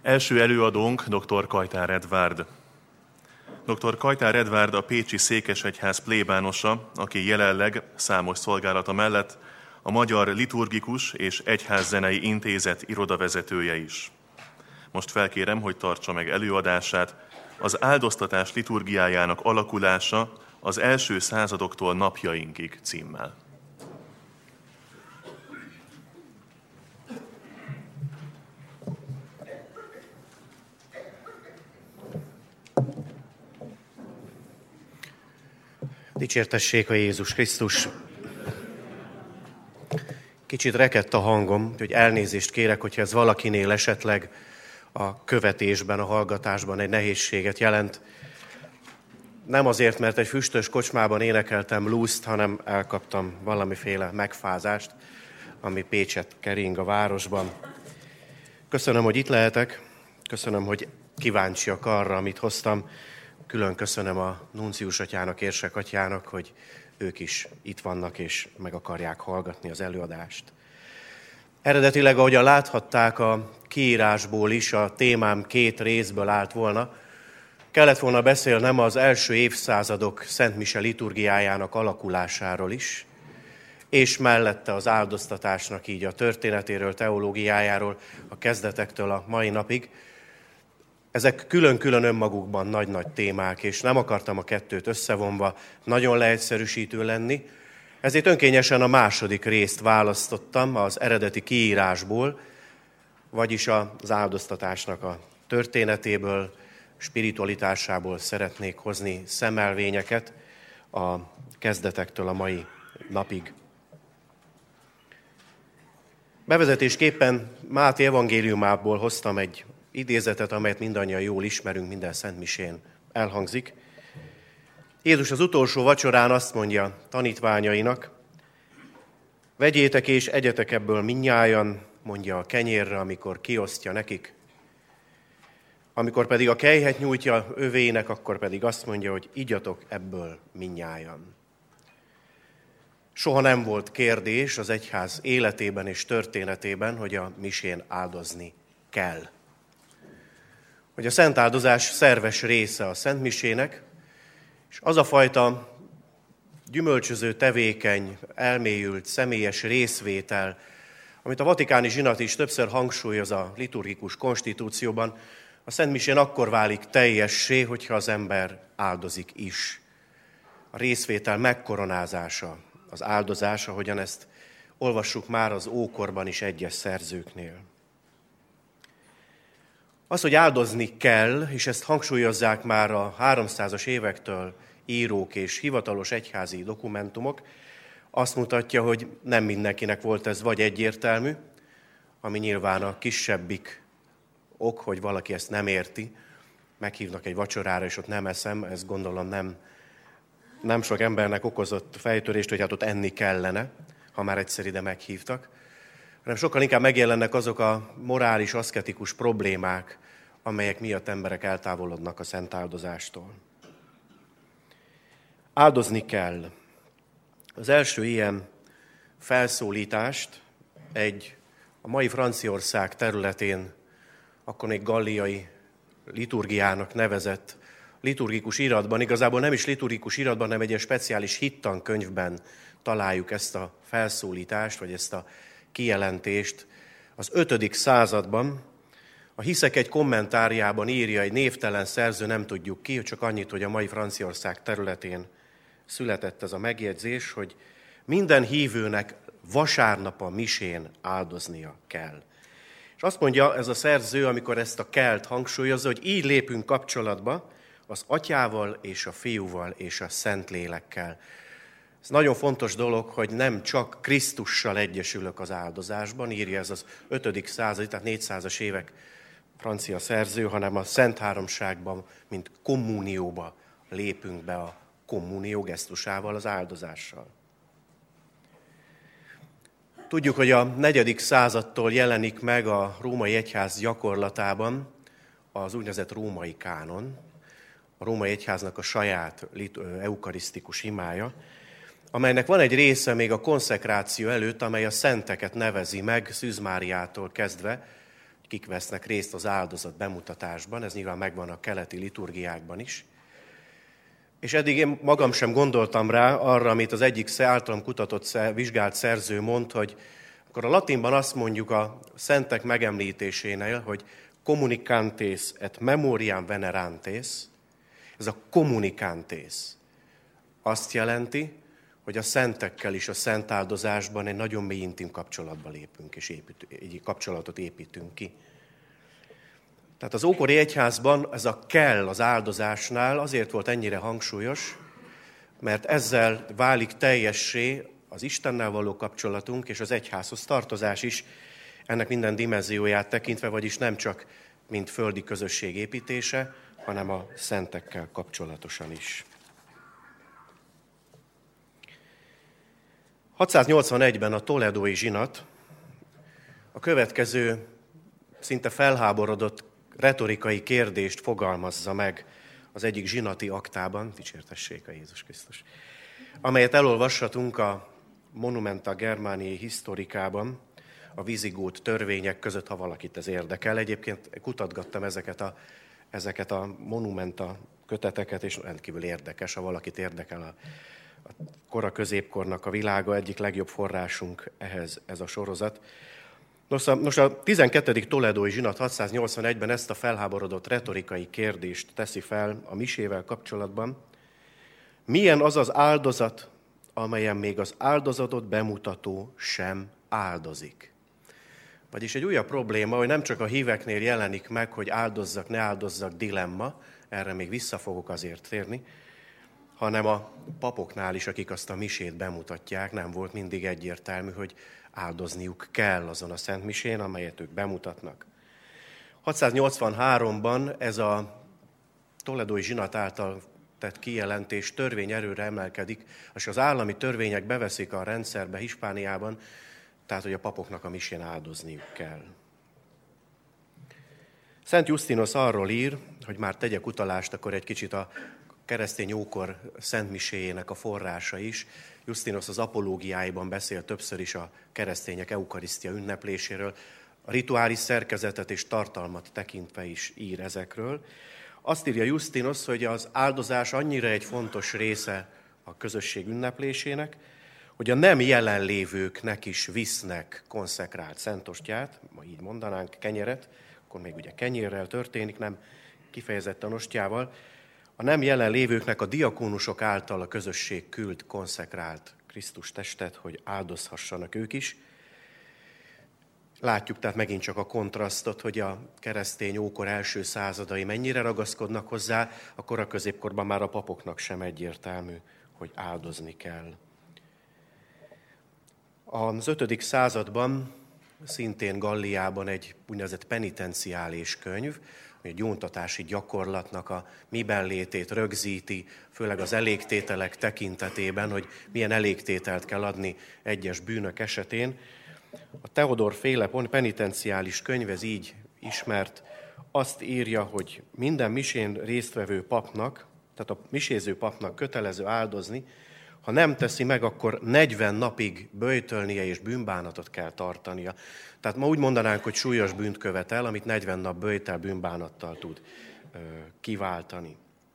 Első előadónk dr. Kajtár Edvárd. Dr. Kajtár Edvárd a pécsi székesegyház plébánosa, aki jelenleg számos szolgálata mellett a Magyar Liturgikus és Egyházzenei Intézet irodavezetője is. Most felkérem, hogy tartsa meg előadását az áldoztatás liturgiájának alakulása az első századoktól napjainkig címmel. Dicsértessék a Jézus Krisztus! Kicsit rekedt a hangom, hogy elnézést kérek, hogyha ez valakinél esetleg a követésben, a hallgatásban egy nehézséget jelent. Nem azért, mert egy füstös kocsmában énekeltem bluest, hanem elkaptam valamiféle megfázást, ami Pécset kering a városban. Köszönöm, hogy itt lehetek, köszönöm, hogy kíváncsiak arra, amit hoztam. Külön köszönöm a nuncius atyának, érsek atyának, hogy ők is itt vannak és meg akarják hallgatni az előadást. Eredetileg, ahogyan láthatták a kiírásból is, a témám 2 részből állt volna. Kellett volna beszélnem az első évszázadok Szent Mise liturgiájának alakulásáról is, és mellette az áldoztatásnak így a történetéről, teológiájáról, a kezdetektől a mai napig. Ezek külön-külön önmagukban nagy-nagy témák, és nem akartam a 2-t összevonva nagyon leegyszerűsítő lenni, ezért önkényesen a második részt választottam az eredeti kiírásból, vagyis az áldoztatásnak a történetéből, spiritualitásából szeretnék hozni szemelvényeket a kezdetektől a mai napig. Bevezetésképpen Máté evangéliumából hoztam egy idézetet, amelyet mindannyian jól ismerünk, minden szentmisén elhangzik. Jézus az utolsó vacsorán azt mondja tanítványainak: vegyétek és egyetek ebből mindnyájan, mondja a kenyérre, amikor kiosztja nekik. Amikor pedig a kejhet nyújtja övének, akkor pedig azt mondja, hogy igyatok ebből mindnyájan. Soha nem volt kérdés az egyház életében és történetében, hogy a misén áldozni kell. Hogy a szent áldozás szerves része a szent misének, és az a fajta gyümölcsöző, tevékeny, elmélyült, személyes részvétel, amit a vatikáni zsinat is többször hangsúlyoz a liturgikus konstitúcióban, a szent misén akkor válik teljessé, hogyha az ember áldozik is. A részvétel megkoronázása, az áldozás, ahogyan ezt olvassuk már az ókorban is egyes szerzőknél. Az, hogy áldozni kell, és ezt hangsúlyozzák már a 300-as évektől írók és hivatalos egyházi dokumentumok, azt mutatja, hogy nem mindenkinek volt ez vagy egyértelmű, ami nyilván a kisebbik ok, hogy valaki ezt nem érti, meghívnak egy vacsorára, és ott nem eszem, ez gondolom nem sok embernek okozott fejtörést, hogy hát ott enni kellene, ha már egyszer ide meghívtak, hanem sokkal inkább megjelennek azok a morális, aszketikus problémák, amelyek miatt emberek eltávolodnak a szent áldozástól. Áldozni kell. Az első ilyen felszólítást a mai Franciaország területén, akkor még galliai liturgiának nevezett liturgikus iratban, igazából nem is liturgikus iratban, hanem egy speciális hittankönyvben találjuk ezt a felszólítást, vagy ezt a kijelentést. Az 5. században a Hiszek egy kommentárjában írja egy névtelen szerző, nem tudjuk ki, csak annyit, hogy a mai Franciaország területén született ez a megjegyzés, hogy minden hívőnek vasárnap a misén áldoznia kell. És azt mondja ez a szerző, amikor ezt a kelt hangsúlyozza, hogy így lépünk kapcsolatba az Atyával és a Fiúval és a Szentlélekkel. Ez nagyon fontos dolog, hogy nem csak Krisztussal egyesülök az áldozásban, írja ez az 5. századi, tehát 400-as évek francia szerző, hanem a Szent Háromságban, mint kommunióba lépünk be a kommunió gesztusával, az áldozással. Tudjuk, hogy a 4. századtól jelenik meg a római egyház gyakorlatában az úgynevezett római kánon, a római egyháznak a saját eukarisztikus imája, amelynek van egy része még a konszekráció előtt, amely a szenteket nevezi meg, Szűz Máriától kezdve, kik vesznek részt az áldozat bemutatásban, ez nyilván megvan a keleti liturgiákban is. És eddig én magam sem gondoltam rá arra, amit az egyik általam kutatott, vizsgált szerző mond, hogy akkor a latinban azt mondjuk a szentek megemlítésénél, hogy communicantes et memoriam venerantes, ez a communicantes azt jelenti, hogy a szentekkel is a szent áldozásban egy nagyon mély intim kapcsolatba lépünk, és egy kapcsolatot építünk ki. Tehát az ókori egyházban ez a kell az áldozásnál azért volt ennyire hangsúlyos, mert ezzel válik teljessé az Istennel való kapcsolatunk, és az egyházhoz tartozás is ennek minden dimenzióját tekintve, vagyis nem csak mint földi közösség építése, hanem a szentekkel kapcsolatosan is. 681-ben a toledói zsinat a következő szinte felháborodott retorikai kérdést fogalmazza meg az egyik zsinati aktában, dicsértessék a Jézus Krisztus, amelyet elolvashatunk a Monumenta Germaniae Historikában, a vizigót törvények között, ha valakit ez érdekel. Egyébként kutatgattam ezeket a monumenta köteteket, és rendkívül érdekes, ha valakit érdekel a kora középkornak a világa, egyik legjobb forrásunk ehhez ez a sorozat. Nos, a 12. toledói zsinat 681-ben ezt a felháborodott retorikai kérdést teszi fel a misével kapcsolatban. Milyen az az áldozat, amelyen még az áldozatot bemutató sem áldozik? Vagyis egy újabb probléma, hogy nem csak a híveknél jelenik meg, hogy áldozzak, ne áldozzak dilemma, erre még vissza fogok azért térni, hanem a papoknál is, akik azt a misét bemutatják, nem volt mindig egyértelmű, hogy áldozniuk kell azon a szent misén, amelyet ők bemutatnak. 683-ban ez a toledói zsinat által tett kijelentés törvényerőre emelkedik, és az állami törvények beveszik a rendszerbe Hispániában, tehát, hogy a papoknak a misén áldozniuk kell. Szent Jusztinos arról ír, hogy már tegyek utalást akkor egy kicsit a keresztény ókor szentmiséjének a forrása is. Jusztinos az apológiáiban beszél többször is a keresztények eukarisztia ünnepléséről, a rituális szerkezetet és tartalmat tekintve is ír ezekről. Azt írja Jusztinos, hogy az áldozás annyira egy fontos része a közösség ünneplésének, hogy a nem jelenlévőknek is visznek konszekrált szentostyát, ma így mondanánk, kenyeret, akkor még ugye kenyérrel történik, nem kifejezetten ostyával, a nem jelenlévőknek a diakónusok által a közösség küld konszekrált Krisztus testet, hogy áldozhassanak ők is. Látjuk tehát megint csak a kontrasztot, hogy a keresztény ókor első századai mennyire ragaszkodnak hozzá, a kora középkorban már a papoknak sem egyértelmű, hogy áldozni kell. Az 5. században szintén Galliában egy úgynevezett penitenciális könyv, egy gyóntatási gyakorlatnak a miben létét rögzíti, főleg az elégtételek tekintetében, hogy milyen elégtételt kell adni egyes bűnök esetén. A Teodor féle penitenciális könyv, ez így ismert, azt írja, hogy minden misén résztvevő papnak, tehát a miséző papnak kötelező áldozni, ha nem teszi meg, akkor 40 napig böjtölnie és bűnbánatot kell tartania. Tehát ma úgy mondanánk, hogy súlyos bűnt követel, amit 40 nap böjtel bűnbánattal tud kiváltani.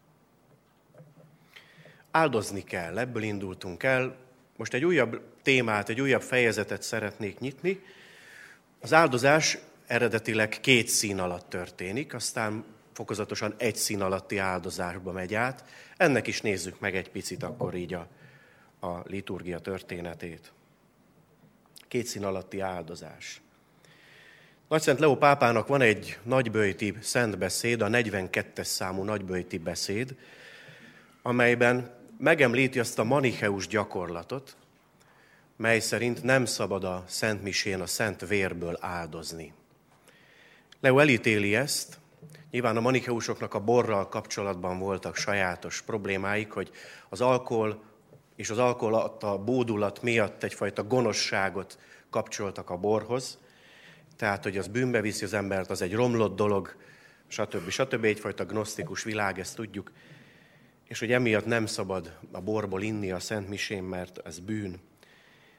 Áldozni kell, ebből indultunk el. Most egy újabb témát, egy újabb fejezetet szeretnék nyitni. Az áldozás eredetileg 2 szín alatt történik, aztán fokozatosan 1 szín alatti áldozásba megy át. Ennek is nézzük meg egy picit akkor így a liturgia történetét. 2 szín alatti áldozás. Nagyszent Leó pápának van egy nagyböjti szentbeszéd, a 42-es számú nagyböjti beszéd, amelyben megemlíti azt a manicheus gyakorlatot, mely szerint nem szabad a szent misén a szent vérből áldozni. Leó elítéli ezt, nyilván a manicheusoknak a borral kapcsolatban voltak sajátos problémáik, hogy az alkohol és az alkohol adta bódulat miatt egyfajta gonoszságot kapcsoltak a borhoz, tehát, hogy az bűnbe viszi az embert, az egy romlott dolog, stb. Egyfajta gnosztikus világ, ezt tudjuk, és hogy emiatt nem szabad a borból inni a szent misén, mert ez bűn.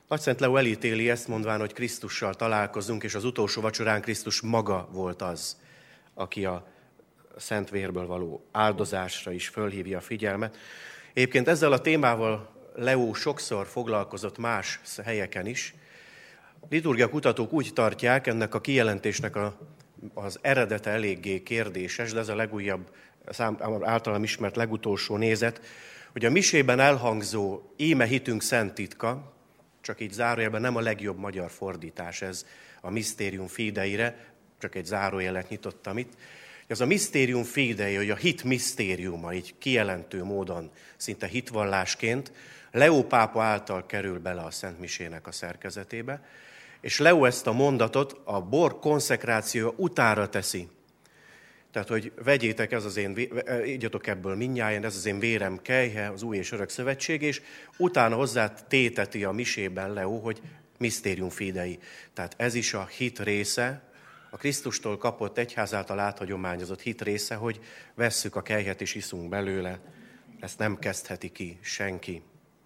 Nagyszent Leó elítéli ezt, mondván, hogy Krisztussal találkozunk, és az utolsó vacsorán Krisztus maga volt az, aki a szent vérből való áldozásra is fölhívja a figyelmet. Egyébként ezzel a témával Leó sokszor foglalkozott más helyeken is. Liturgia kutatók úgy tartják, ennek a kijelentésnek az eredete eléggé kérdéses, de ez a legújabb, általam ismert legutolsó nézet, hogy a misében elhangzó íme hitünk szent titka, csak így zárójelben nem a legjobb magyar fordítás ez a Mysterium Fideire, csak egy zárójelet nyitottam itt. Ez a Mysterium Fidei, hogy a hit misztériuma, így kijelentő módon, szinte hitvallásként, Leó pápa által kerül bele a Szent Misének a szerkezetébe, és Leó ezt a mondatot a bor konszekrációja utára teszi. Tehát, hogy vegyétek, igyatok ebből mindnyájan, ez az én vérem kejhe, az új és örök szövetség, és utána hozzá téteti a misében Leó, hogy Mysterium Fidei. Tehát ez is a hit része, a Krisztustól kapott egyház által áthagyományozott hit része, hogy vesszük a kejhet és iszunk belőle. Ezt nem kezdheti ki senki.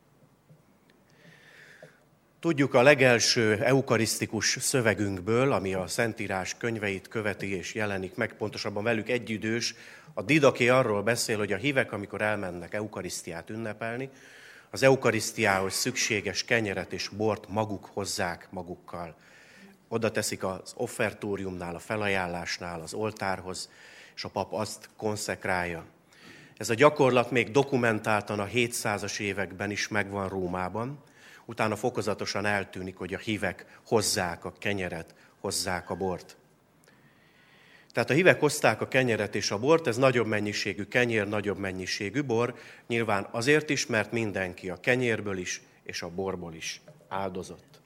Tudjuk a legelső eukarisztikus szövegünkből, ami a Szentírás könyveit követi és jelenik meg, pontosabban velük egyidős, a Didaké arról beszél, hogy a hívek, amikor elmennek eukarisztiát ünnepelni, az eukarisztiához szükséges kenyeret és bort maguk hozzák magukkal. Oda teszik az offertóriumnál, a felajánlásnál, az oltárhoz, és a pap azt konszekrálja. Ez a gyakorlat még dokumentáltan a 700-as években is megvan Rómában, utána fokozatosan eltűnik, hogy a hívek hozzák a kenyeret, hozzák a bort. Tehát a hívek hozták a kenyeret és a bort, ez nagyobb mennyiségű kenyér, nagyobb mennyiségű bor, nyilván azért is, mert mindenki a kenyérből is és a borból is áldozott.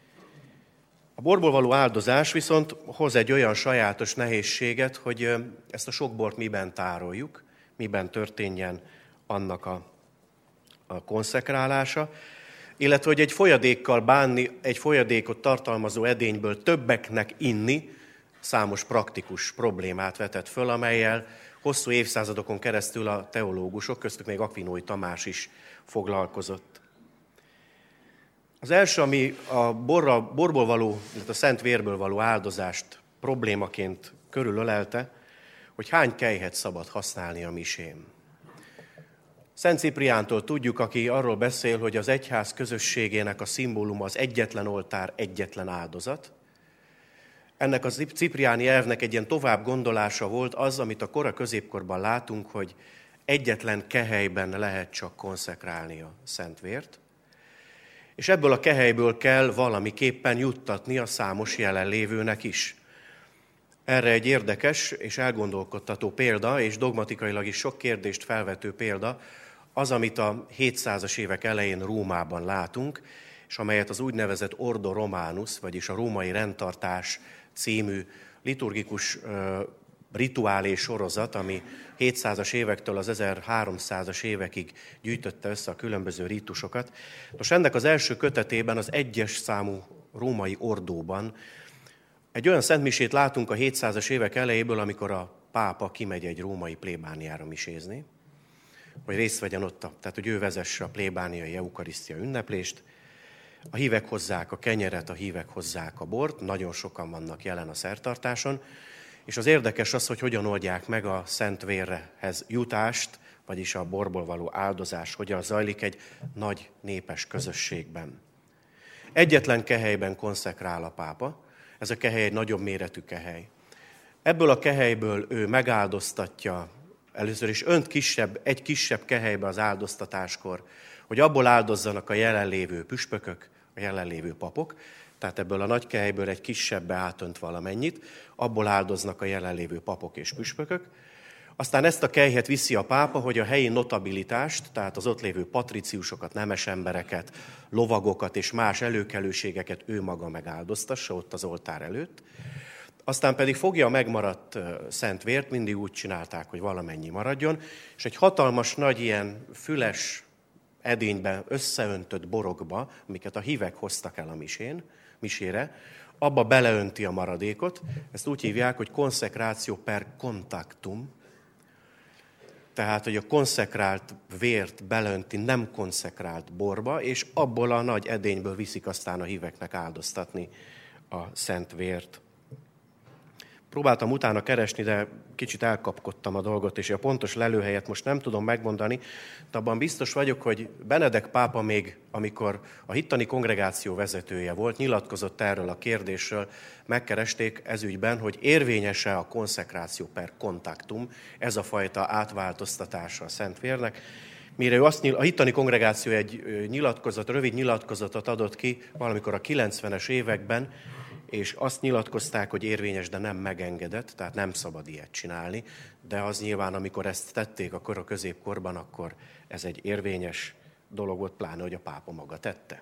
A borból való áldozás viszont hoz egy olyan sajátos nehézséget, hogy ezt a sok bort miben tároljuk, miben történjen annak a konszekrálása, illetve hogy egy folyadékkal bánni, egy folyadékot tartalmazó edényből többeknek inni, számos praktikus problémát vetett föl, amellyel hosszú évszázadokon keresztül a teológusok, köztük még Akvinói Tamás is foglalkozott. Az első, ami a borból való, illetve a szent vérből való áldozást problémaként körülölelte, hogy hány kejhet szabad használni a misén. Szent Cipriántól tudjuk, aki arról beszél, hogy az egyház közösségének a szimbóluma az egyetlen oltár, egyetlen áldozat. Ennek a cipriáni elvnek egy ilyen tovább gondolása volt az, amit a kora középkorban látunk, hogy egyetlen kehelyben lehet csak konszekrálni a szent vért, és ebből a kehelyből kell valamiképpen juttatni a számos jelenlévőnek is. Erre egy érdekes és elgondolkodtató példa, és dogmatikailag is sok kérdést felvető példa, az, amit a 700-as évek elején Rómában látunk, és amelyet az úgynevezett Ordo Romanus, vagyis a római rendtartás című liturgikus rituálé sorozat, ami 700-as évektől az 1300-as évekig gyűjtötte össze a különböző rítusokat. Nos, ennek az első kötetében, az 1-es számú római ordóban egy olyan szentmisét látunk a 700-as évek elejéből, amikor a pápa kimegy egy római plébániára misézni, hogy részt vegyen ott, tehát hogy ő vezesse a plébániai eukarisztia ünneplést. A hívek hozzák a kenyeret, a hívek hozzák a bort, nagyon sokan vannak jelen a szertartáson, és az érdekes az, hogy hogyan oldják meg a szent vérhez jutást, vagyis a borból való áldozás, hogyan zajlik egy nagy népes közösségben. Egyetlen kehelyben konszekrál a pápa, ez a kehely egy nagyobb méretű kehely. Ebből a kehelyből ő megáldoztatja, először is önt egy kisebb kehelybe az áldoztatáskor, hogy abból áldozzanak a jelenlévő püspökök, a jelenlévő papok, tehát ebből a nagy kehelyből egy kisebbbe átönt valamennyit, abból áldoznak a jelenlévő papok és püspökök. Aztán ezt a kelyhet viszi a pápa, hogy a helyi notabilitást, tehát az ott lévő patriciusokat, nemes embereket, lovagokat és más előkelőségeket ő maga megáldoztassa ott az oltár előtt. Aztán pedig fogja a megmaradt szent vért, mindig úgy csinálták, hogy valamennyi maradjon, és egy hatalmas nagy ilyen füles edényben összeöntött borokba, amiket a hívek hoztak el a misére, abba beleönti a maradékot, ezt úgy hívják, hogy konszekráció per contactum. tehát hogy a konszekrált vért belönti nem konszekrált borba, és abból a nagy edényből viszik aztán a híveknek áldoztatni a szent vért. Próbáltam utána keresni, de kicsit elkapkodtam a dolgot, és a pontos lelőhelyet most nem tudom megmondani, de abban biztos vagyok, hogy Benedek pápa még, amikor a hittani kongregáció vezetője volt, nyilatkozott erről a kérdésről, megkeresték ezügyben, hogy érvényes-e a konszekráció per contactum, ez a fajta átváltoztatása a Szent Vérnek. Mire ő a hittani kongregáció egy rövid nyilatkozatot adott ki valamikor a 90-es években, és azt nyilatkozták, hogy érvényes, de nem megengedett, tehát nem szabad ilyet csinálni, de az nyilván, amikor ezt tették akkor a középkorban, akkor ez egy érvényes dolog volt, pláne, hogy a pápa maga tette.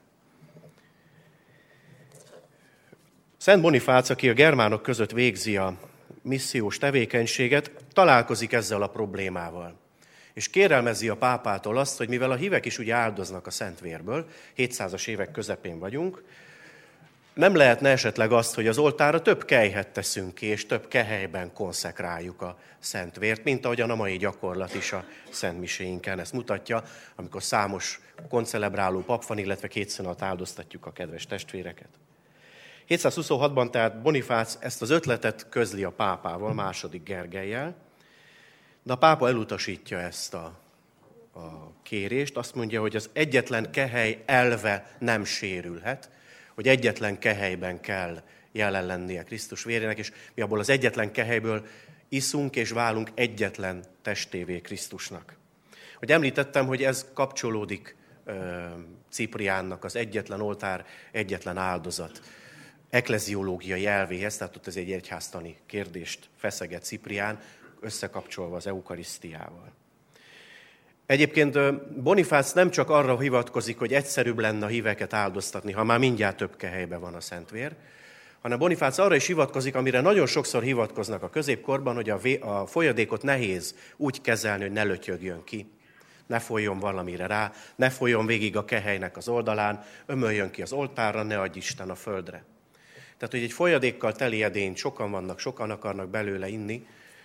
Szent Bonifác, aki a germánok között végzi a missziós tevékenységet, találkozik ezzel a problémával. És kérelmezi a pápától azt, hogy mivel a hívek is ugye áldoznak a Szent Vérből, 700-as évek közepén vagyunk, nem lehetne esetleg azt, hogy az oltárra több kelyhet teszünk ki, és több kehelyben konszekráljuk a Szent Vért, mint ahogyan a mai gyakorlat is a Szent Miséinken ezt mutatja, amikor számos koncelebráló pap van, illetve kétszínat áldoztatjuk a kedves testvéreket. 726-ban tehát Bonifác ezt az ötletet közli a pápával, második Gergellyel, de a pápa elutasítja ezt a kérést, azt mondja, hogy az egyetlen kehely elve nem sérülhet, hogy egyetlen kehelyben kell jelen lennie Krisztus vérének, és mi abból az egyetlen kehelyből iszunk és válunk egyetlen testévé Krisztusnak. Hogy említettem, hogy ez kapcsolódik Cipriánnak az egyetlen oltár, egyetlen áldozat ekleziológiai elvéhez, tehát ott ez egy egyháztani kérdést feszeget Ciprián, összekapcsolva az eukarisztiával. Egyébként Bonifác nem csak arra hivatkozik, hogy egyszerűbb lenne a híveket áldoztatni, ha már mindjárt több kehelyben van a Szent Vér, hanem Bonifác arra is hivatkozik, amire nagyon sokszor hivatkoznak a középkorban, hogy a folyadékot nehéz úgy kezelni, hogy ne lötyögjön ki, ne folyjon valamire rá, ne folyjon végig a kehelynek az oldalán, ömöljön ki az oltárra, ne adj Isten a földre. Tehát, hogy egy folyadékkal teli edényt sokan vannak, sokan akarnak belőle inni,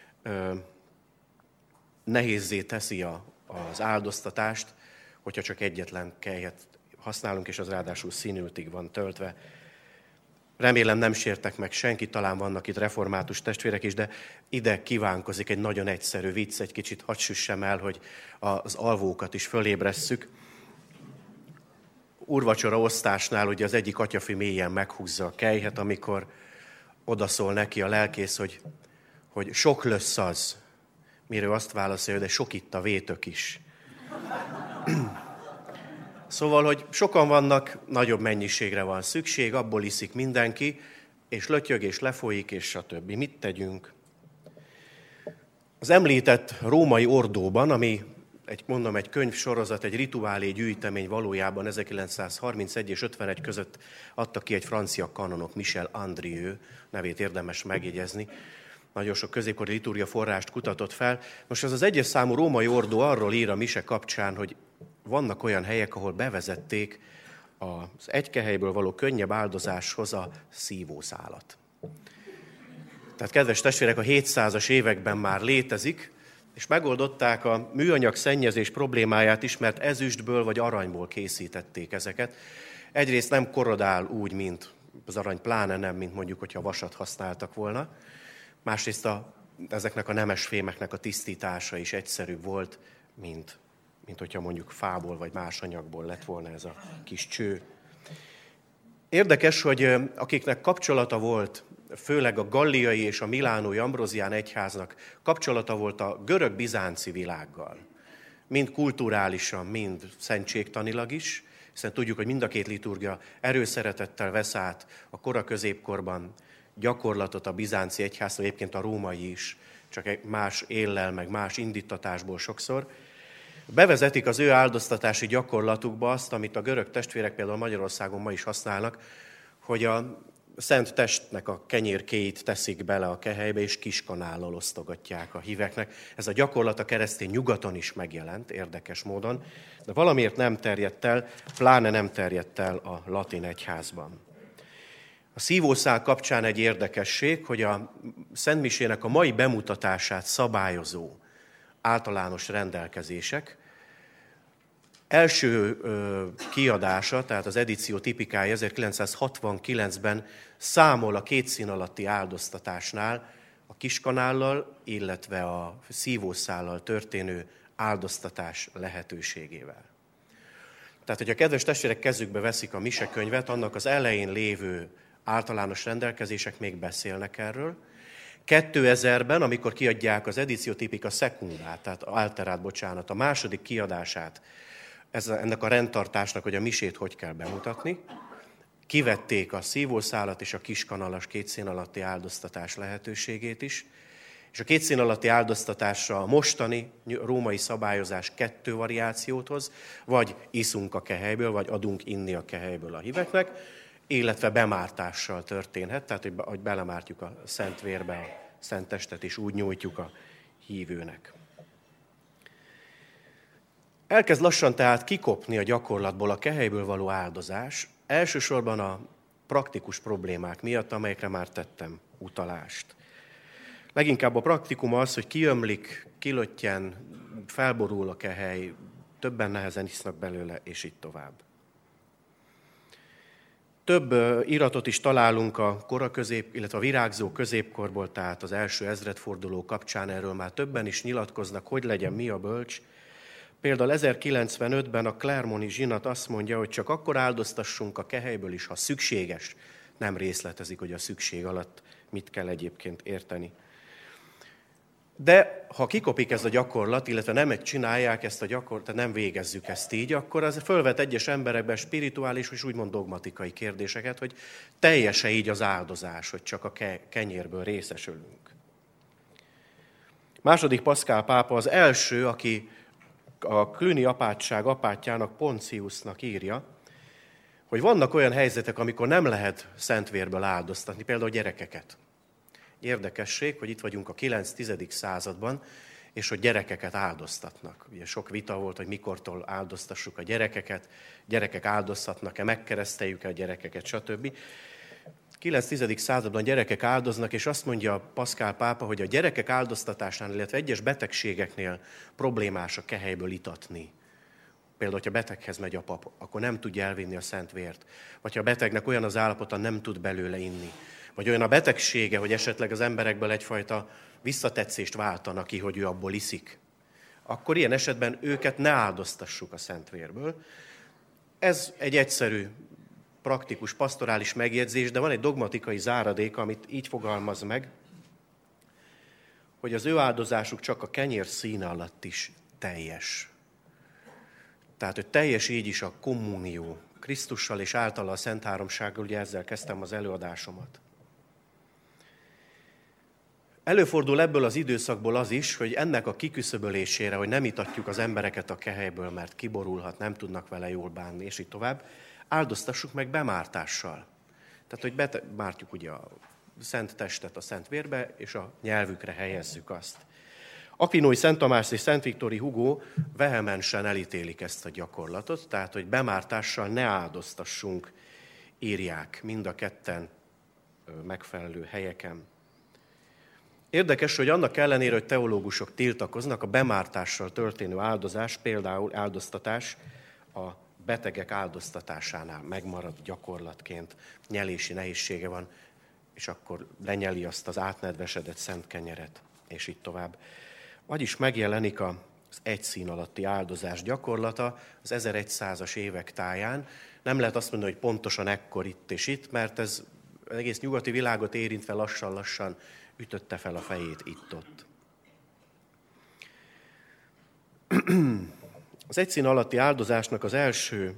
nehézzé teszi az áldoztatást, hogyha csak egyetlen kelyhet használunk, és az ráadásul színültig van töltve. Remélem nem sértek meg senki, talán vannak itt református testvérek is, de ide kívánkozik egy nagyon egyszerű vicc, egy kicsit hadd süssem el, hogy az alvókat is fölébresszük. Úrvacsora osztásnál ugye az egyik atyafi mélyen meghúzza a kelyhet, amikor odaszól neki a lelkész, hogy sok lesz az, mire azt válaszolja, de sok itt a vétök is. Szóval, hogy sokan vannak, nagyobb mennyiségre van szükség, abból iszik mindenki, és lötyög, és lefolyik, és stb. Mit tegyünk? Az említett római ordóban, ami egy könyvsorozat, egy rituálé gyűjtemény, valójában 1931 és 51 között adta ki egy francia kanonok, Michel Andrieu, nevét érdemes megjegyezni. Nagyon sok középkori liturgia forrást kutatott fel. Most az egyes számú római ordó arról ír a mise kapcsán, hogy vannak olyan helyek, ahol bevezették az egy kehelyből való könnyebb áldozáshoz a szívószálat. Tehát, kedves testvérek, a 700-as években már létezik, és megoldották a műanyag szennyezés problémáját is, mert ezüstből vagy aranyból készítették ezeket. Egyrészt nem korodál úgy, mint az arany, pláne nem, mint mondjuk, hogyha vasat használtak volna. Másrészt ezeknek a nemes fémeknek a tisztítása is egyszerűbb volt, mint hogyha mondjuk fából vagy más anyagból lett volna ez a kis cső. Érdekes, hogy akiknek kapcsolata volt, főleg a galliai és a milánói Ambrózián egyháznak kapcsolata volt a görög-bizánci világgal. Mind kulturálisan, mind szentségtanilag is, hiszen tudjuk, hogy mind a két liturgia erőszeretettel vesz át a kora középkorban gyakorlatot a bizánci egyháztól, egyébként a római is, csak más éllel, meg más indítatásból sokszor. Bevezetik az ő áldoztatási gyakorlatukba azt, amit a görög testvérek például Magyarországon ma is használnak, hogy a szent testnek a kenyérkéit teszik bele a kehelybe, és kiskanállal osztogatják a híveknek. Ez a gyakorlat a keresztény nyugaton is megjelent, érdekes módon, de valamiért nem terjedt el, pláne nem terjedt el a latin egyházban. A szívószál kapcsán egy érdekesség, hogy a szentmisének a mai bemutatását szabályozó általános rendelkezések. Első kiadása, tehát az edíció tipikája 1969-ben számol a két szín alatti áldoztatásnál a kiskanállal, illetve a szívószállal történő áldoztatás lehetőségével. Tehát, hogy a kedves testvérek kezükbe veszik a misekönyvet, annak az elején lévő általános rendelkezések még beszélnek erről. 2000-ben, amikor kiadják az edíció tipika secundát, tehát alterát, bocsánat, a második kiadását, ennek a rendtartásnak, hogy a misét hogy kell bemutatni, kivették a szívószálat és a kiskanalas két szín alatti áldoztatás lehetőségét is, és a két szín alatti áldoztatásra a mostani római szabályozás 2 variációt hoz, vagy iszunk a kehelyből, vagy adunk inni a kehelyből a híveknek, illetve bemártással történhet, tehát hogy belemártjuk a szent vérbe a szent testet, és úgy nyújtjuk a hívőnek. Elkezd lassan tehát kikopni a gyakorlatból a kehelyből való áldozás, elsősorban a praktikus problémák miatt, amelyekre már tettem utalást. Leginkább a praktikum az, hogy kiömlik, kilöttyen, felborul a kehely, többen nehezen isznak belőle, és így tovább. Több iratot is találunk a koraközép, illetve a virágzó középkorból, tehát az első ezredforduló kapcsán erről már többen is nyilatkoznak, hogy legyen mi a bölcs. Például 1095-ben a Clermonti zsinat azt mondja, hogy csak akkor áldoztassunk a kehelyből is, ha szükséges. Nem részletezik, hogy a szükség alatt mit kell egyébként érteni. De ha kikopik ez a gyakorlat, illetve nem csinálják ezt a gyakorlatot, nem végezzük ezt így, akkor az fölvet egyes emberekben spirituális és úgymond dogmatikai kérdéseket, hogy teljes-e így az áldozás, hogy csak a kenyérből részesülünk. Második Paszkál pápa az első, aki a Cluny apátság apátjának, Ponciusnak írja, hogy vannak olyan helyzetek, amikor nem lehet szentvérből áldoztatni, például gyerekeket. Érdekesség, hogy itt vagyunk a 9-10. században, és hogy gyerekeket áldoztatnak. Ugye sok vita volt, hogy mikortól áldoztassuk a gyerekeket, gyerekek áldozhatnak-e, megkereszteljük-e a gyerekeket, stb. 9-10. században gyerekek áldoznak, és azt mondja Paszkál pápa, hogy a gyerekek áldoztatásánál, illetve egyes betegségeknél problémás a kehelyből itatni. Például, hogyha beteghez megy a pap, akkor nem tudja elvinni a szent vért. Vagy ha a betegnek olyan az állapota, nem tud belőle inni. Vagy olyan a betegsége, hogy esetleg az emberekből egyfajta visszatetszést váltanak ki, hogy ő abból iszik. Akkor ilyen esetben őket ne áldoztassuk a szent vérből. Ez egy egyszerű, praktikus, pastorális megjegyzés, de van egy dogmatikai záradék, amit így fogalmaz meg, hogy az ő áldozásuk csak a kenyér színe alatt is teljes. Tehát, hogy teljes így is a kommunió Krisztussal és általa a Szent Háromsággal, ugye ezzel kezdtem az előadásomat. Előfordul ebből az időszakból az is, hogy ennek a kiküszöbölésére, hogy nem itatjuk az embereket a kehelyből, mert kiborulhat, nem tudnak vele jól bánni, és így tovább, áldoztassuk meg bemártással. Tehát, hogy bemártjuk ugye a szent testet a szent vérbe, és a nyelvükre helyezzük azt. Aquinói Szent Tamás és Szent Viktóri Hugo vehemensen elítélik ezt a gyakorlatot, tehát, hogy bemártással ne áldoztassunk, írják mind a ketten megfelelő helyeken. Érdekes, hogy annak ellenére, hogy teológusok tiltakoznak, a bemártással történő áldozás, például áldoztatás a betegek áldoztatásánál megmarad gyakorlatként, nyelési nehézsége van, és akkor lenyeli azt az átnedvesedett szent kenyeret, és így tovább. Vagyis megjelenik az egy szín alatti áldozás gyakorlata az 1100-as évek táján. Nem lehet azt mondani, hogy pontosan ekkor itt és itt, mert ez az egész nyugati világot érintve lassan-lassan ütötte fel a fejét itt-ott. Az egy szín alatti áldozásnak az első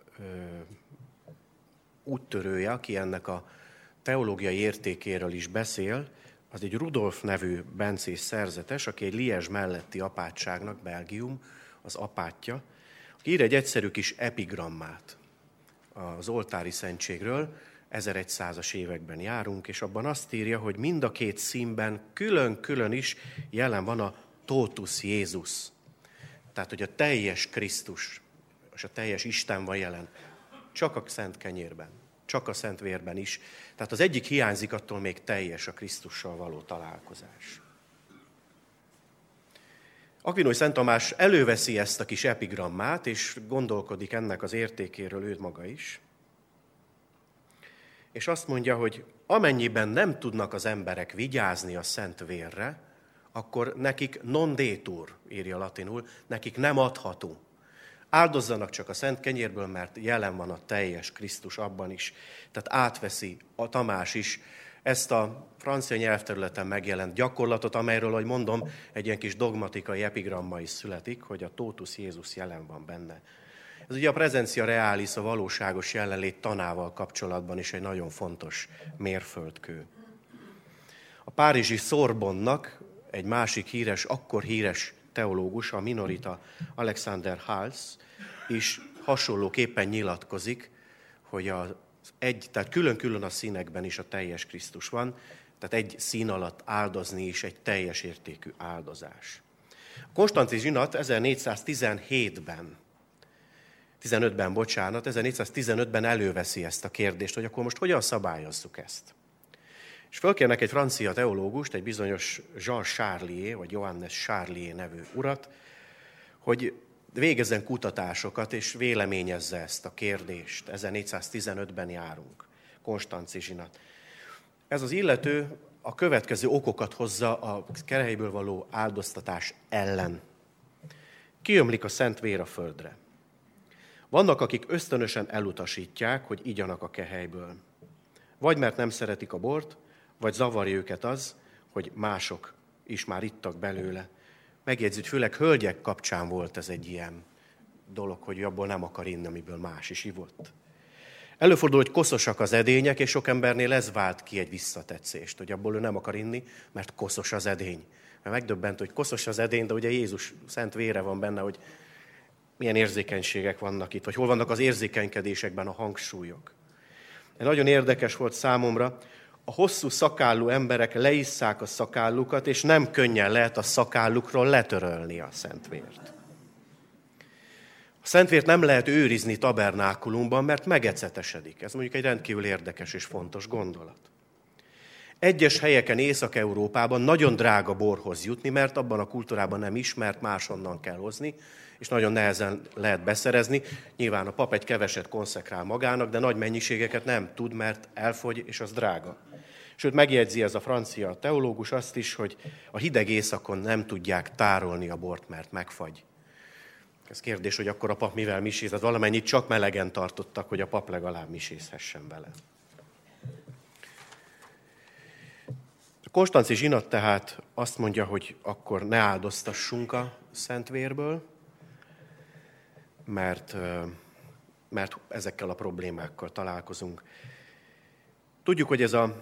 úttörője, aki ennek a teológiai értékéről is beszél, az egy Rudolf nevű bencés szerzetes, aki egy Liège melletti apátságnak, Belgium, az apátja, aki ír egy egyszerű kis epigrammát az oltári szentségről, 1100-as években járunk, és abban azt írja, hogy mind a két színben külön-külön is jelen van a totus Jézus. Tehát, hogy a teljes Krisztus és a teljes Isten van jelen, csak a szent kenyérben, csak a szent vérben is. Tehát az egyik hiányzik, attól még teljes a Krisztussal való találkozás. Aquinõi Szent Tamás előveszi ezt a kis epigrammát, és gondolkodik ennek az értékéről ő maga is. És azt mondja, hogy amennyiben nem tudnak az emberek vigyázni a szent vérre, akkor nekik non detur, írja latinul, nekik nem adható. Áldozzanak csak a szent kenyérből, mert jelen van a teljes Krisztus abban is. Tehát átveszi a Tamás is ezt a francia nyelvterületen megjelent gyakorlatot, amelyről, ahogy mondom, egy ilyen kis dogmatikai epigramma is születik, hogy a totus Jézus jelen van benne. Ez ugye a presencia realis, a valóságos jelenlét tanával kapcsolatban is egy nagyon fontos mérföldkő. A párizsi Sorbonnak egy másik híres, akkor híres teológus, a minorita Alexander Hals is hasonlóképpen nyilatkozik, hogy tehát külön-külön a színekben is a teljes Krisztus van, tehát egy szín alatt áldozni is egy teljes értékű áldozás. A konstanci zsinat 1415-ben előveszi ezt a kérdést, hogy akkor most hogyan szabályozzuk ezt. És fölkérnek egy francia teológust, egy bizonyos Jean Charlier, vagy Johannes Charlier nevű urat, hogy végezzen kutatásokat, és véleményezze ezt a kérdést. 1415-ben járunk, konstanci zsinat. Ez az illető a következő okokat hozza a kehelyből való áldoztatás ellen. Kiömlik a szent vér a földre. Vannak, akik ösztönösen elutasítják, hogy igyanak a kehelyből. Vagy mert nem szeretik a bort, vagy zavarja őket az, hogy mások is már ittak belőle. Megjegyző, hogy főleg hölgyek kapcsán volt ez egy ilyen dolog, hogy abból nem akar inni, amiből más is ivott. Előfordul, hogy koszosak az edények, és sok embernél ez vált ki egy visszatetszést, hogy abból ő nem akar inni, mert koszos az edény. Mert megdöbbent, hogy koszos az edény, de ugye Jézus szent vére van benne, hogy milyen érzékenységek vannak itt, vagy hol vannak az érzékenykedésekben a hangsúlyok. Nagyon érdekes volt számomra, a hosszú szakállú emberek leisszák a szakállukat, és nem könnyen lehet a szakállukról letörölni a szentvért. A szentvért nem lehet őrizni tabernákulumban, mert megecetesedik. Ez mondjuk egy rendkívül érdekes és fontos gondolat. Egyes helyeken Észak-Európában nagyon drága borhoz jutni, mert abban a kultúrában nem ismert, máshonnan kell hozni, és nagyon nehezen lehet beszerezni. Nyilván a pap egy keveset konszekrál magának, de nagy mennyiségeket nem tud, mert elfogy, és az drága. Sőt, megjegyzi ez a francia teológus azt is, hogy a hideg éjszakon nem tudják tárolni a bort, mert megfagy. Ez kérdés, hogy akkor a pap mivel miséz, tehát valamennyit csak melegen tartottak, hogy a pap legalább misézhessen vele. A konstanci zsinat tehát azt mondja, hogy akkor ne áldoztassunk a szentvérből, mert ezekkel a problémákkal találkozunk. Tudjuk, hogy ez a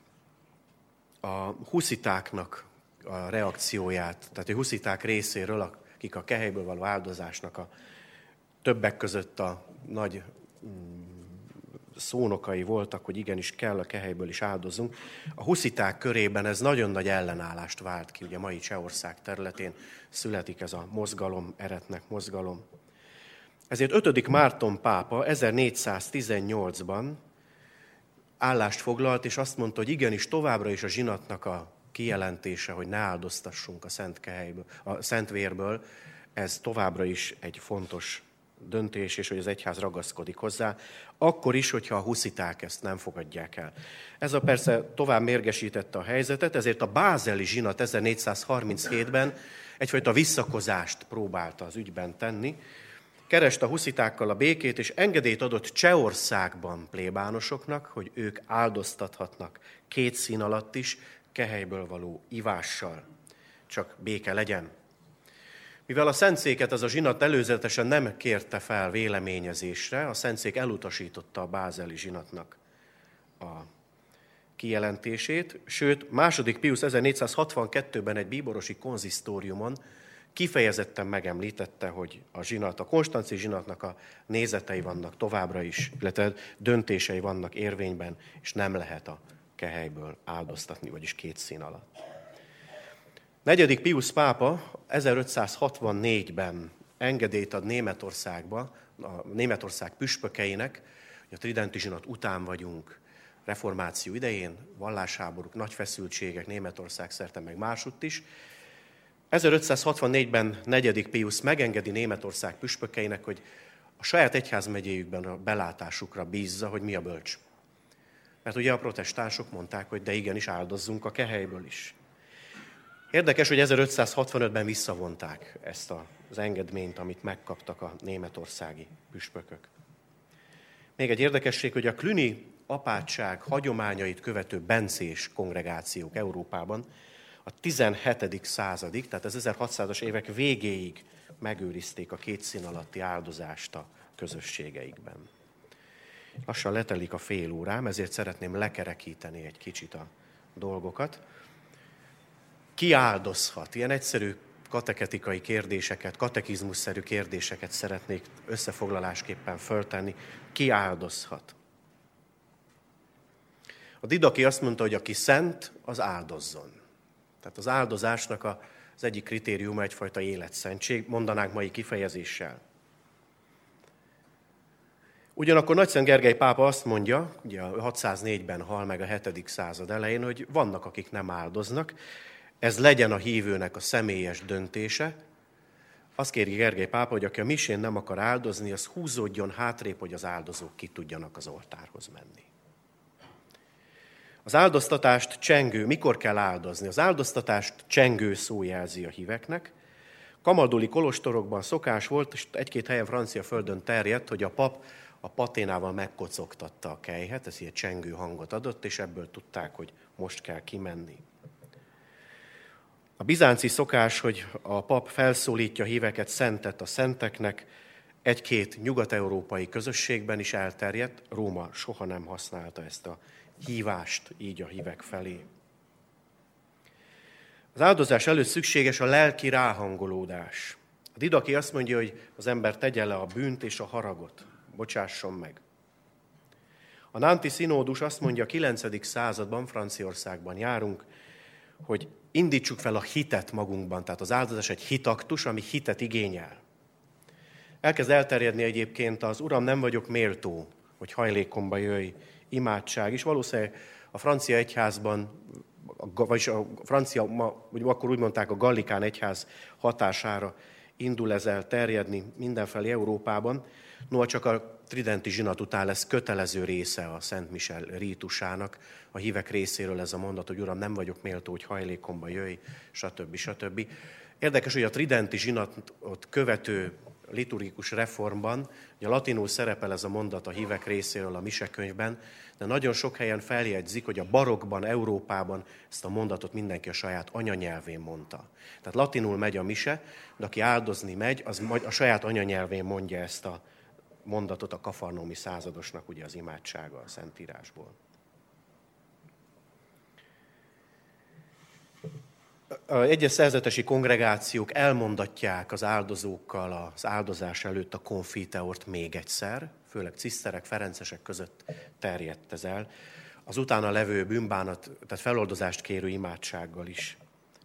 huszitáknak a reakcióját, tehát a husziták részéről, akik a kehelyből való áldozásnak a többek között a nagy szónokai voltak, hogy igenis kell a kehelyből is áldozzunk. A husziták körében ez nagyon nagy ellenállást vált ki, ugye mai Csehország területén születik ez a mozgalom, eretnek mozgalom. Ezért 5. Márton pápa 1418-ban állást foglalt, és azt mondta, hogy igenis továbbra is a zsinatnak a kijelentése, hogy ne áldoztassunk a szent vérből, ez továbbra is egy fontos döntés, és hogy az egyház ragaszkodik hozzá, akkor is, hogyha a husziták ezt nem fogadják el. Ez a persze tovább mérgesítette a helyzetet, ezért a bázeli zsinat 1437-ben egyfajta visszakozást próbálta az ügyben tenni, kereste a huszitákkal a békét, és engedélyt adott Csehországban plébánosoknak, hogy ők áldoztathatnak 2 szín alatt is, kehelyből való ivással. Csak béke legyen. Mivel a szentszéket az a zsinat előzetesen nem kérte fel véleményezésre, a szentszék elutasította a bázeli zsinatnak a kijelentését, sőt, II. Piusz 1462-ben egy bíborosi konzisztóriumon kifejezetten megemlítette, hogy a konstanci zsinatnak a nézetei vannak továbbra is, illetve döntései vannak érvényben, és nem lehet a kehelyből áldoztatni, vagyis 2 szín alatt. 4. Piusz pápa 1564-ben engedélyt ad Németországba, a Németország püspökeinek, hogy a tridenti zsinat után vagyunk, reformáció idején, vallásháborúk, nagy feszültségek Németország szerte, meg másutt is. 1564-ben 4. Piusz megengedi Németország püspökeinek, hogy a saját egyházmegyéjükben a belátásukra bízza, hogy mi a bölcs. Mert ugye a protestánsok mondták, hogy de igenis áldozzunk a kehelyből is. Érdekes, hogy 1565-ben visszavonták ezt az engedményt, amit megkaptak a németországi püspökök. Még egy érdekesség, hogy a Cluny apátság hagyományait követő bencés kongregációk Európában a 17. századig, tehát az 1600-as évek végéig megőrizték a két szín alatti áldozást a közösségeikben. Lassan letelik a fél órám, ezért szeretném lekerekíteni egy kicsit a dolgokat. Ki áldozhat? Ilyen egyszerű kateketikai kérdéseket, katekizmusszerű kérdéseket szeretnék összefoglalásképpen föltenni. Ki áldozhat? A Didaki azt mondta, hogy aki szent, az áldozzon. Tehát az áldozásnak az egyik kritériuma egyfajta életszentség, mondanánk mai kifejezéssel. Ugyanakkor Nagyszent Gergely pápa azt mondja, ugye 604-ben hal meg a 7. század elején, hogy vannak, akik nem áldoznak, ez legyen a hívőnek a személyes döntése. Azt kéri Gergely pápa, hogy aki a misén nem akar áldozni, az húzódjon hátrébb, hogy az áldozók ki tudjanak az oltárhoz menni. Az áldoztatást csengő, mikor kell áldozni? Az áldoztatást csengő szó jelzi a híveknek. Kamaldoli kolostorokban szokás volt, és egy-két helyen francia földön terjedt, hogy a pap a paténával megkocogtatta a kelyhet, ez ilyen csengő hangot adott, és ebből tudták, hogy most kell kimenni. A bizánci szokás, hogy a pap felszólítja a híveket szentet a szenteknek, egy-két nyugat-európai közösségben is elterjedt, Róma soha nem használta ezt a hívást így a hívek felé. Az áldozás előtt szükséges a lelki ráhangolódás. A Didaki azt mondja, hogy az ember tegye le a bűnt és a haragot, bocsásson meg. A Nanti Szinódus azt mondja, a 9. században, Franciaországban járunk, hogy indítsuk fel a hitet magunkban, tehát az áldozás egy hitaktus, ami hitet igényel. Elkezd elterjedni egyébként az Uram, nem vagyok méltó, hogy hajlékomba jöjj imádság is. Valószínűleg a francia egyházban, vagyis a francia, akkor úgy mondták, a gallikán egyház hatására indul ez el terjedni mindenfelé Európában. Noha csak a tridenti zsinat után lesz kötelező része a Szent Mise rítusának, a hívek részéről ez a mondat, hogy Uram, nem vagyok méltó, hogy hajlékomba jöjj, stb. Stb. Érdekes, hogy a tridenti zsinatot követő liturgikus reformban, ugye latinul szerepel ez a mondat a hívek részéről a misekönyvben, de nagyon sok helyen feljegyzik, hogy a barokkban, Európában ezt a mondatot mindenki a saját anyanyelvén mondta. Tehát latinul megy a mise, de aki áldozni megy, az a saját anyanyelvén mondja ezt a mondatot a kafarnaumi századosnak, ugye az imádsága a Szentírásból. Egyes szerzetesi kongregációk elmondatják az áldozókkal az áldozás előtt a konfiteort még egyszer, főleg ciszterek, ferencesek között terjedt ez el, az utána levő bűnbánat, tehát feloldozást kérő imádsággal is.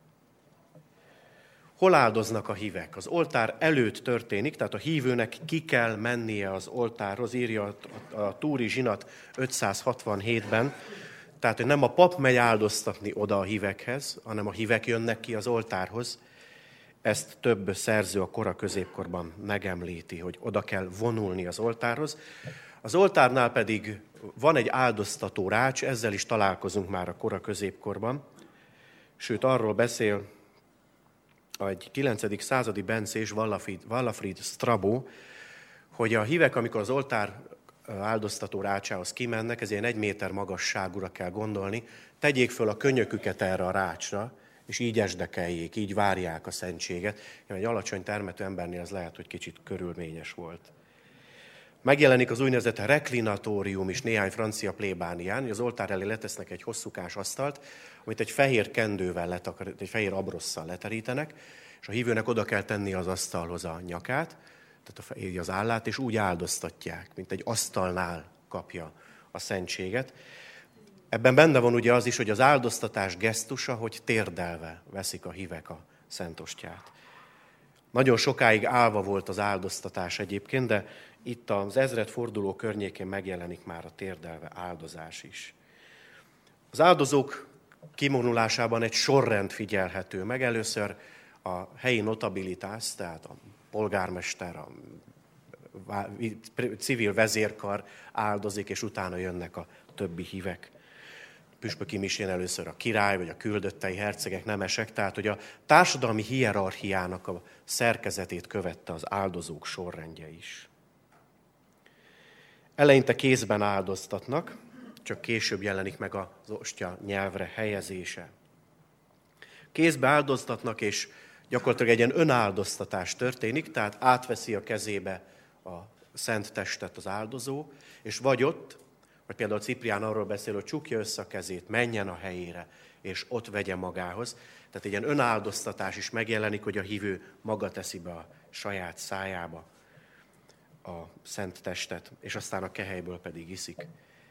Hol áldoznak a hívek? Az oltár előtt történik, tehát a hívőnek ki kell mennie az oltárhoz, írja a Túri zsinat 567-ben, tehát, hogy nem a pap megy áldoztatni oda a hívekhez, hanem a hívek jönnek ki az oltárhoz. Ezt több szerző a kora középkorban megemlíti, hogy oda kell vonulni az oltárhoz. Az oltárnál pedig van egy áldoztató rács, ezzel is találkozunk már a kora középkorban. Sőt, arról beszél egy 9. századi bencés Wallafrid Strabo, hogy a hívek, amikor az oltár áldoztató rácsához kimennek, ezért 1 méter magasságúra kell gondolni, tegyék föl a könyöküket erre a rácsra, és így esdekeljék, így várják a szentséget. Egy alacsony termetű embernél ez lehet, hogy kicsit körülményes volt. Megjelenik az úgynevezett reklinatórium is néhány francia plébánián, hogy az oltár elé letesznek egy hosszúkás asztalt, amit egy fehér kendővel, egy fehér abrosszal leterítenek, és a hívőnek oda kell tenni az asztalhoz a nyakát, tehát az állát, és úgy áldoztatják, mint egy asztalnál kapja a szentséget. Ebben benne van ugye az is, hogy az áldoztatás gesztusa, hogy térdelve veszik a hívek a szentostját. Nagyon sokáig állva volt az áldoztatás egyébként, de itt az ezredforduló környékén megjelenik már a térdelve áldozás is. Az áldozók kimonulásában egy sorrend figyelhető meg. Először A helyi notabilitás, tehát a polgármester, a civil vezérkar áldozik, és utána jönnek a többi hívek. Püspöki misén először a király, vagy a küldöttei hercegek, nemesek, tehát hogy a társadalmi hierarchiának a szerkezetét követte az áldozók sorrendje is. Eleinte kézben áldoztatnak, csak később jelenik meg az ostya nyelvre helyezése. Kézbe áldoztatnak, és gyakorlatilag egy ilyen önáldoztatás történik, tehát átveszi a kezébe a szent testet az áldozó, és vagy ott, vagy például Ciprián arról beszél, hogy csukja össze a kezét, menjen a helyére, és ott vegye magához. Tehát egy ilyen önáldoztatás is megjelenik, hogy a hívő maga teszi be a saját szájába a szent testet, és aztán a kehelyből pedig iszik.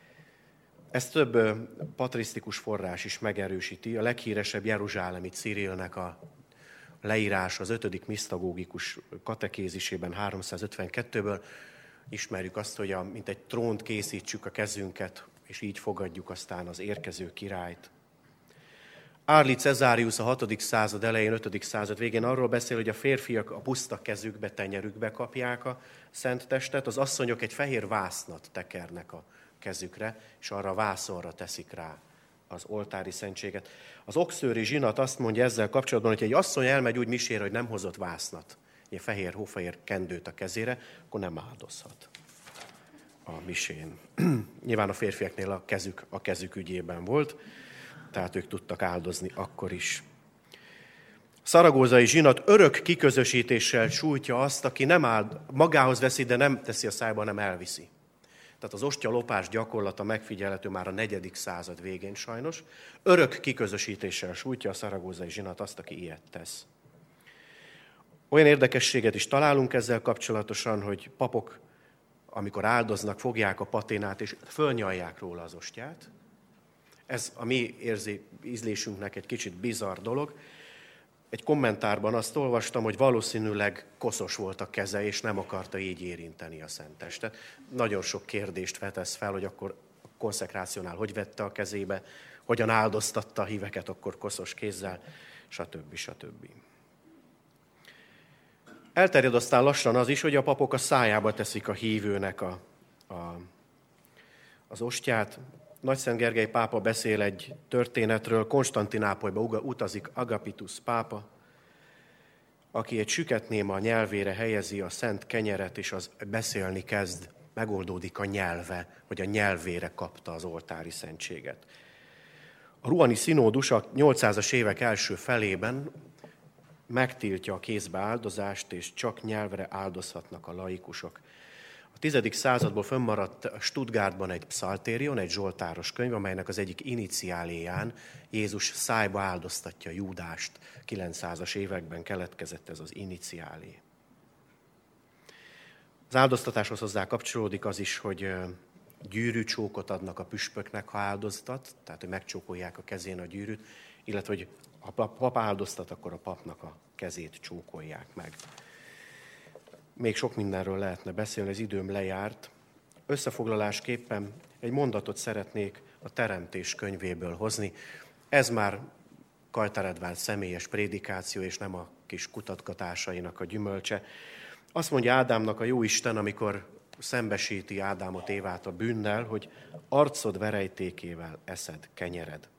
Ezt több patrisztikus forrás is megerősíti. A leghíresebb jeruzsálemi Cirilnek a leírás az 5. misztagógikus katekézisében 352-ből. Ismerjük azt, hogy mint egy trónt készítsük a kezünket, és így fogadjuk aztán az érkező királyt. Árli Cezárius a 6. század elején, 5. század végén arról beszél, hogy a férfiak a puszta kezükbe, tenyerükbe kapják a szent testet, az asszonyok egy fehér vásznat tekernek a kezükre, és arra a vászonra teszik rá az oltári szentséget. Az oxfőri zsinat azt mondja ezzel kapcsolatban, hogy egy asszony elmegy úgy misére, hogy nem hozott vásznat, egy fehér, hófehér kendőt a kezére, akkor nem áldozhat a misén. Nyilván a férfiaknél a kezük ügyében volt, tehát ők tudtak áldozni akkor is. Szaragózai zsinat örök kiközösítéssel sújtja azt, aki nem magához veszi, de nem teszi a szájba, hanem elviszi. Tehát az ostyalopás gyakorlata megfigyelhető már a 4. század végén sajnos. Örök kiközösítéssel sújtja a szaragózai zsinat azt, aki ilyet tesz. Olyan érdekességet is találunk ezzel kapcsolatosan, hogy papok, amikor áldoznak, fogják a paténát, és fölnyalják róla az ostyát. Ez a mi ízlésünknek egy kicsit bizarr dolog. Egy kommentárban azt olvastam, hogy valószínűleg koszos volt a keze, és nem akarta így érinteni a szentestet. Nagyon sok kérdést vetesz fel, hogy akkor a konszekrációnál hogy vette a kezébe, hogyan áldoztatta a híveket akkor koszos kézzel, stb. Elterjed aztán lassan az is, hogy a papok a szájába teszik a hívőnek az ostyát. Nagyszent Gergely pápa beszél egy történetről, Konstantinápolyba utazik Agapitus pápa, aki egy süketnéma nyelvére helyezi a szent kenyeret, és az beszélni kezd, megoldódik a nyelve, hogy a nyelvére kapta az oltári szentséget. A ruani színódus a 800-as évek első felében megtiltja a kézbe áldozást, és csak nyelvre áldozhatnak a laikusok. A 10. századból fönnmaradt Stuttgartban egy pszaltérion, egy zsoltáros könyv, amelynek az egyik iniciáléján Jézus szájba áldoztatja Júdást. 900-as években keletkezett ez az iniciálé. Az áldoztatáshoz hozzá kapcsolódik az is, hogy gyűrűcsókot adnak a püspöknek, ha áldoztat, tehát hogy megcsókolják a kezén a gyűrűt, illetve hogy ha a pap áldoztat, akkor a papnak a kezét csókolják meg. Még sok mindenről lehetne beszélni, az időm lejárt. Összefoglalásképpen egy mondatot szeretnék a Teremtés könyvéből hozni. Ez már Kajtár Edvárd személyes prédikáció, és nem a kis kutatgatásainak a gyümölcse. Azt mondja Ádámnak a Jóisten, amikor szembesíti Ádámot, Évát a bűnnel, hogy arcod verejtékével eszed kenyered.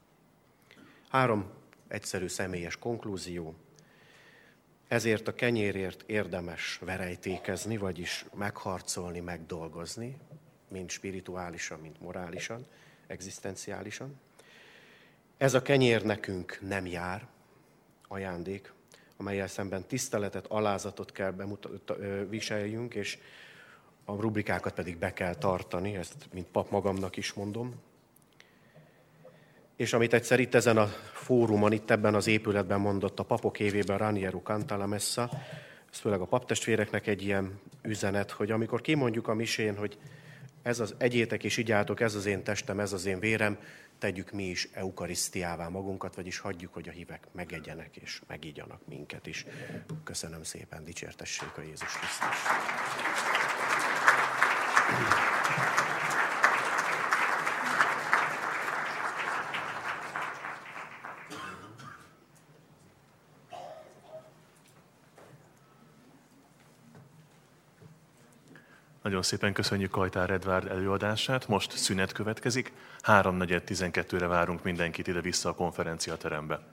3 egyszerű személyes konklúzió. Ezért a kenyérért érdemes verejtékezni, vagyis megharcolni, megdolgozni, mind spirituálisan, mind morálisan, egzisztenciálisan. Ez a kenyér nekünk nem jár, ajándék, amellyel szemben tiszteletet, alázatot kell viseljünk, és a rubrikákat pedig be kell tartani, ezt mint pap magamnak is mondom. És amit egyszer itt ezen a fórumon, itt ebben az épületben mondott a papok évében Raniero Cantalamessa, ez főleg a paptestvéreknek egy ilyen üzenet, hogy amikor kimondjuk a misén, hogy egyétek és igyátok, ez az én testem, ez az én vérem, tegyük mi is eukarisztiává magunkat, vagyis hagyjuk, hogy a hívek megegyenek és megígyanak minket is. Köszönöm szépen, dicsértessék a Jézus Krisztus. Nagyon szépen köszönjük Kajtár Edvárd előadását. Most szünet következik. 3:4-12-re várunk mindenkit ide-vissza a konferenciaterembe.